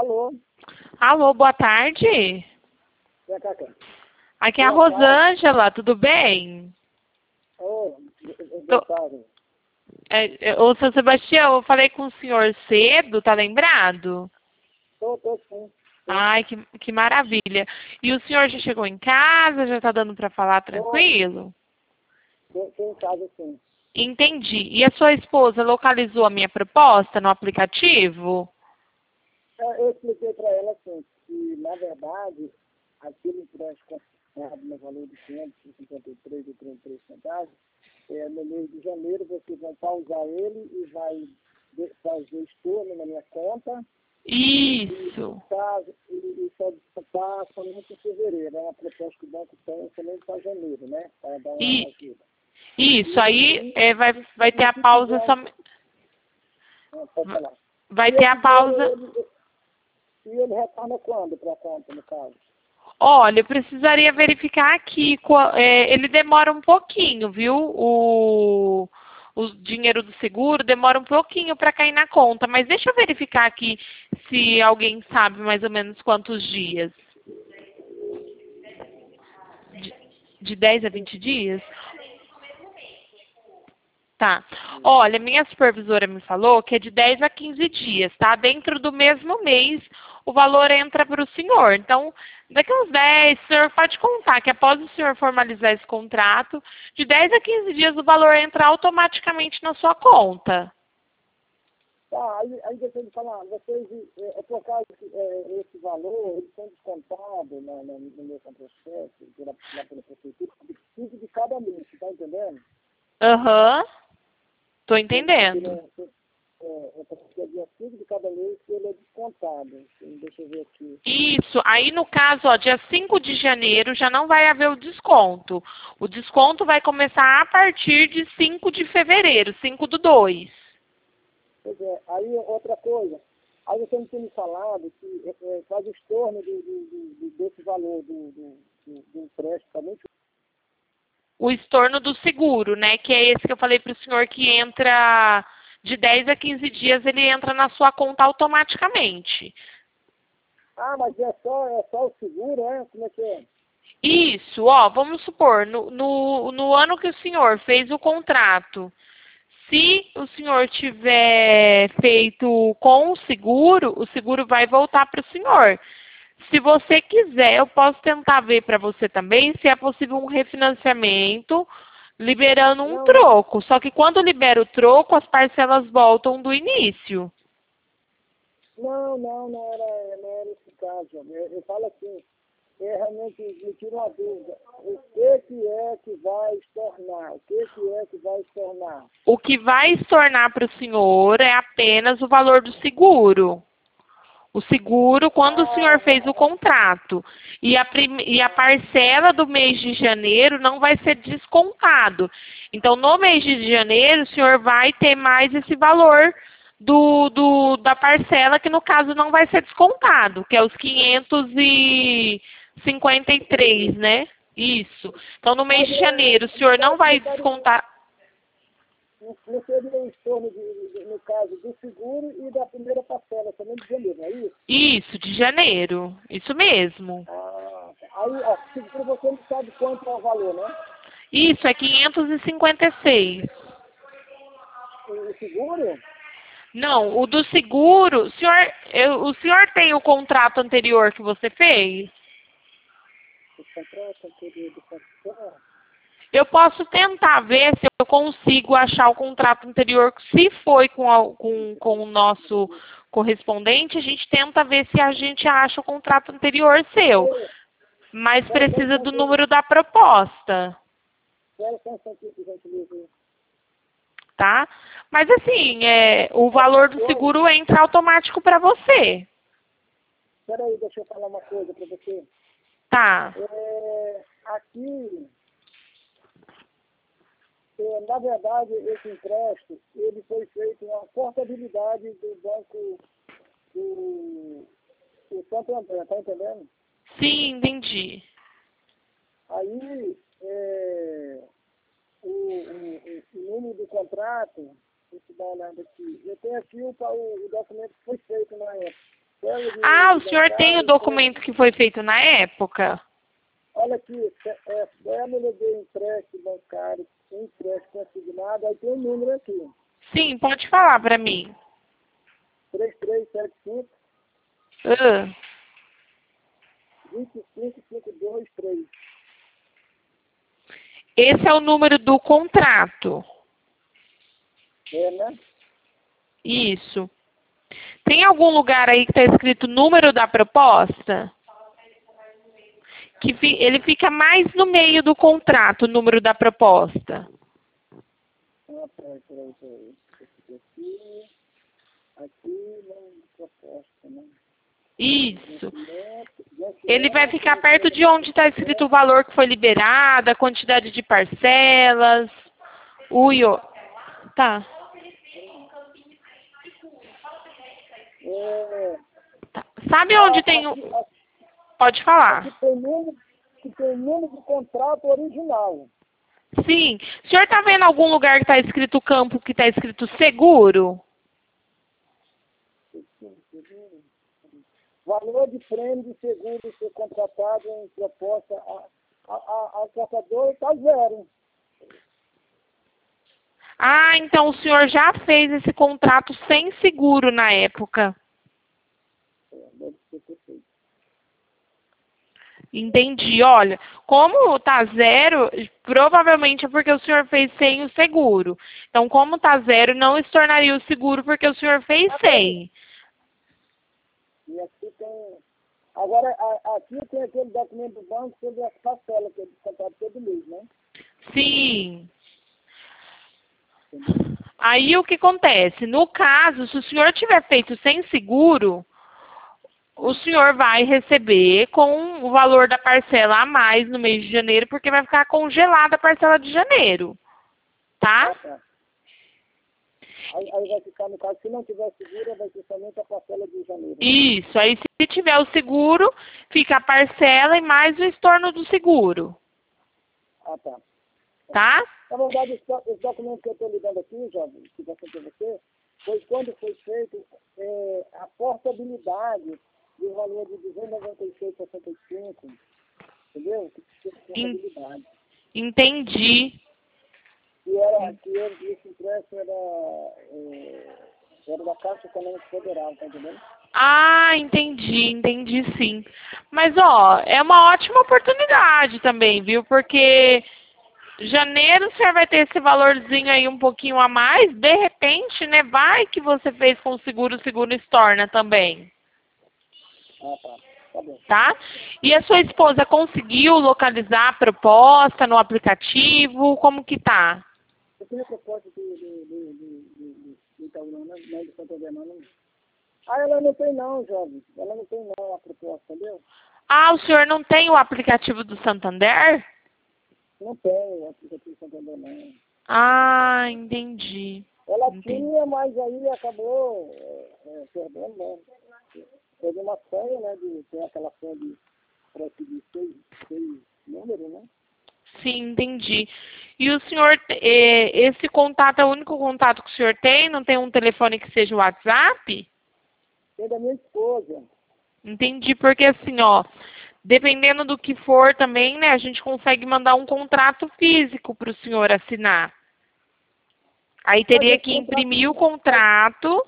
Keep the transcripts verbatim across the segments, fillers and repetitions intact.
Alô? Alô, boa tarde. Vem cá, cá. Aqui é a Boa tarde. Rosângela, tudo bem? Ô, Tô- boa tarde. É, é, ô, seu Sebastião, eu falei com o senhor cedo, tá lembrado? Tô, tô sim. Ai, que, que maravilha. E o senhor já chegou em casa? Já tá dando para falar Tô, tranquilo? tô, tô em casa sim. Entendi. E a sua esposa localizou a minha proposta no aplicativo? É, eu expliquei para ela assim, que na verdade, aquele empréstimo considerado no valor de quinhentos e cinquenta e três vírgula trinta e três centavos, é, no mês de janeiro vocês vão pausar ele e vai de- fazer estorno na minha conta. Isso. Tá, e, e só está somente em fevereiro. É uma proposta que o banco tem somente para janeiro, né? Para dar uma E, ajuda. isso, aí E, é, vai, vai ter e a se pausa quiser, só. ah, pode falar. Vai Se ter eu a quiser, pausa. ele, e ele retorna quando para a conta, no caso? Olha, eu precisaria verificar aqui. qua- é, ele demora um pouquinho, viu? O, o dinheiro do seguro demora um pouquinho para cair na conta. Mas deixa eu verificar aqui se alguém sabe mais ou menos quantos dias. De, de dez a vinte dias? Tá. Olha, minha supervisora me falou que é de dez a quinze dias, tá? Dentro do mesmo mês, o valor entra para o senhor. Então, daqui uns dez, o senhor pode contar que após o senhor formalizar esse contrato, de dez a quinze dias o valor entra automaticamente na sua conta. Tá, aí, aí deixa eu lhe falar, vocês, é, é por causa que é, esse valor, eles são descontados na, na, no meu processo, pela, lá pela prefeitura, de cinco de cada mês, tá entendendo? Aham, tô Porque, porque ele entendendo. é, é, é porque é dia cinco de cada mês que ele é descontado. Assim, deixa eu ver aqui. Isso, aí no caso, ó, dia cinco de janeiro já não vai haver o desconto. O desconto vai começar a partir de cinco de fevereiro, cinco do dois. Pois é, aí outra coisa, aí você não tinha me falado que é, é, faz o estorno do, do, do, do- desse valor do, do, do, do empréstimo também. O estorno do seguro, né? Que é esse que eu falei para o senhor que entra de dez a quinze dias, ele entra na sua conta automaticamente. Ah, mas é só, é só o seguro, é? Como é que é? Isso, ó, vamos supor, no, no, no ano que o senhor fez o contrato, se o senhor tiver feito com o seguro, o seguro vai voltar para o senhor. Se você quiser, eu posso tentar ver para você também se é possível um refinanciamento liberando um Não, não, troco. Só que quando libera o troco, as parcelas voltam do início. não, não, não era, não era esse caso. Eu, eu falo assim, é realmente me tira uma dúvida. O que que é que vai estornar? O que que é que vai estornar? O que vai se tornar para o senhor é apenas o valor do seguro. O seguro, quando o senhor Ah, fez o contrato. E a, prim- e a parcela do mês de janeiro não vai ser descontado. Então, no mês de janeiro, o senhor vai ter mais esse valor do, do, da parcela, que no caso não vai ser descontado, que é os quinhentos e cinquenta e três, né? Isso. Então, no mês mas de é, janeiro, o no senhor não caso, vai no caso, descontar. não não seria o estorno, de, de- no caso, do seguro e da primeira parcela, também de janeiro, não é isso? Isso, de janeiro. Isso mesmo. Ah, aí, a seguro você não sabe quanto é o valor, né? Isso, é quinhentos e cinquenta e seis. O, o seguro? Não, o do seguro, o senhor, eu- o senhor tem o contrato anterior que você fez? O contrato anterior do particular? Eu posso tentar ver se eu consigo achar o contrato anterior. Se foi com, a- com, com o nosso correspondente, a gente tenta ver se a gente acha o contrato anterior seu. Ei, Mas espera só um precisa do instantinho, número da proposta, espera só um instantinho, por gentileza. tá? Mas assim, é, o valor do Oi, seguro entra automático para você, espera aí, deixa eu falar uma coisa para você. tá? É, aqui, é, na verdade, esse empréstimo, ele foi feito uma portabilidade do banco do, do Santo André, tá entendendo? Sim, entendi. Aí, é, o, o, o, o número do contrato, deixa eu dar uma olhada aqui. Eu tenho aqui o, pa- o, o documento que foi feito na época. parcela de, Ah, o de senhor tem o bancário, documento que foi feito na época? olha aqui, é cédula de empréstimo bancário, empréstimo consignado, aí tem um número aqui, Sim, pode falar para mim. três três sete cinco, Ah, dois cinco cinco dois três. esse é o número do contrato. É, né? Isso. Tem algum lugar aí que está escrito número da proposta? Que fi- ele fica mais no meio do contrato, o número da proposta. Ah, peraí, peraí, peraí. Esse aqui, aqui, não, proposta, né? Isso. Vencimento, Ele vai vencimento, ficar perto de onde está escrito o valor que foi liberado, a quantidade de parcelas, o io... Tá. é, Tá. Sabe onde a- tem o... aqui, aqui, Pode aqui falar. tem número, aqui tem número do contrato original. Sim. O senhor está vendo algum lugar que está escrito o campo que está escrito seguro? Valor de prêmio de seguro ser contratado em proposta, a, a, a, a contratadora está zero. Ah, então o senhor já fez esse contrato sem seguro na época. É, deve ser perfeito. Entendi. Olha, como tá zero, provavelmente é porque o senhor fez sem o seguro. Então, como tá zero, não se tornaria o seguro porque o senhor fez sem. E aqui tem. Agora, a, aqui tem aquele documento do banco sobre as parcelas que é descontado todo mês, né? Sim. Entendeu? Aí o que acontece? No caso, se o senhor tiver feito sem seguro, o senhor vai receber com o valor da parcela a mais no mês de janeiro, porque vai ficar congelada a parcela de janeiro. Tá? Ah, tá. Aí, aí vai ficar, no caso, se não tiver seguro, vai ser somente a parcela de janeiro, né? Isso. Aí se tiver o seguro, fica a parcela e mais o estorno do seguro. Ah, tá. Tá? Na verdade, esse, do- esse documento que eu estou ligando aqui, jovem, que vai ser para você, foi quando foi feito é, a portabilidade do valor de duzentos e noventa e seis vírgula sessenta e cinco, entendeu? Que tinha En- portabilidade. Entendi. Que era, que era, esse empréstimo era, é, era da Caixa Econômica Federal, tá entendendo? Ah, entendi, entendi sim. Mas, ó, é uma ótima oportunidade também, viu? Porque janeiro o senhor vai ter esse valorzinho aí um pouquinho a mais. De repente, né? Vai que você fez com o seguro, o seguro estorna também. Ah, tá. Tá bom. Tá? E a sua esposa conseguiu localizar a proposta no aplicativo? Como que tá? Eu tenho a proposta do, do, do, do, do, do Itaú, não, não, não, do Santander, não, não. Ah, ela não tem não, jovem. Ela não tem não a proposta, entendeu? Ah, o senhor não tem o aplicativo do Santander? Não tem o aplicativo Santander, não. Ah, entendi. Ela Entendi. tinha, mas aí acabou é, é, perdendo, né? Teve uma senha, né? De, tem aquela senha de, parece que de seis, seis números, né? Sim, entendi. E o senhor, eh, esse contato é o único contato que o senhor tem? Não tem um telefone que seja o WhatsApp? Tem da minha esposa. Entendi, porque assim, ó, dependendo do que for também, né, a gente consegue mandar um contrato físico para o senhor assinar. Aí Mas teria esse que contrato, imprimir o mas, contrato.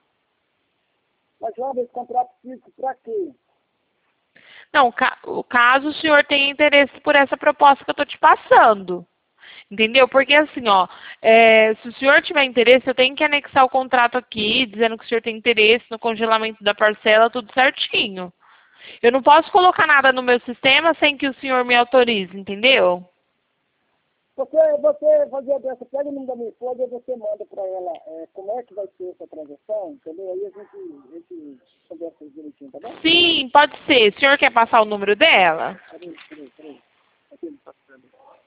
mas jovem, esse contrato físico para quê? Não, ca- o caso o senhor tenha interesse por essa proposta que eu estou te passando. Entendeu? Porque assim, ó, é, se o senhor tiver interesse, eu tenho que anexar o contrato aqui, dizendo que o senhor tem interesse no congelamento da parcela, tudo certinho. Eu não posso colocar nada no meu sistema sem que o senhor me autorize, entendeu? Você, você fazia dessa, pega o número da minha esposa e você manda para ela é, como é que vai ser essa transação, entendeu? Aí a gente, a gente conversa direitinho, tá bom? Sim, pode ser. O senhor quer passar o número dela? Peraí, peraí, peraí. Aqui ele tá passando.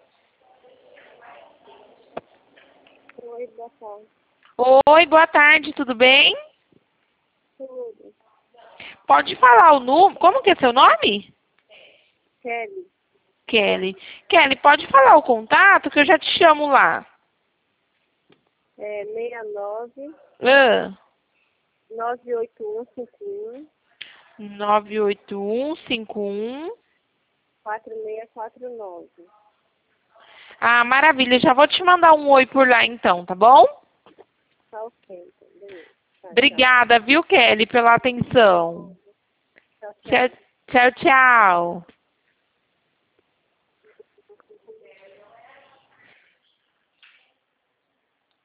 Oi, boa tarde. Oi, boa tarde, tudo bem? Tudo. Pode falar o número. Como que é seu nome? Kelly, Kelly. Kelly, pode falar o contato que eu já te chamo lá. é seis nove, Ah, nove oito um cinco um, nove oito um cinco um. quatro seis quatro nove. Ah, maravilha. Já vou te mandar um oi por lá então, tá bom? Tá ok, então. Beleza. Tá, Obrigada, viu, Kelly, pela atenção. tchau. Tchau, tchau. Tchau, tchau, tchau.